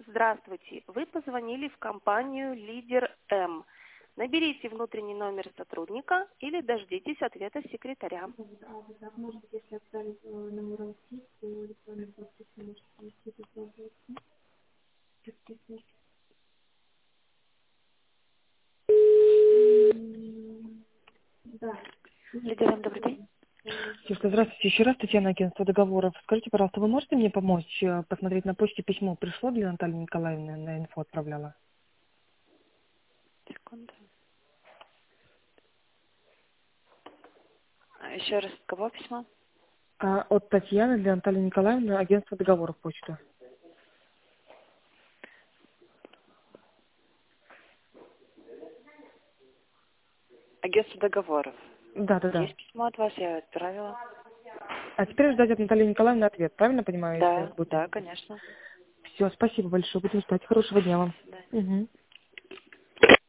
Здравствуйте. Вы позвонили в компанию «Лидер М». Наберите внутренний номер сотрудника или дождитесь ответа секретаря. Может быть, если отправить на уроки, то электронный подпись может найти попробовать. Да. «Лидер М», добрый день. Слушайте, здравствуйте. Еще раз Татьяна, агентство договоров. Скажите, пожалуйста, вы можете мне помочь посмотреть на почте письмо? Пришло для Натальи Николаевны, на инфо отправляла? Секунду. Еще раз, кого письмо? От Татьяны для Натальи Николаевны, агентство договоров почта. Агентство договоров. Да. Есть письмо от вас, я отправила. А теперь ждать от Натальи Николаевны ответ, правильно понимаю, если Да, будет? да, конечно. Все, спасибо большое, будем ждать. Хорошего дня вам. До свидания. Мгм.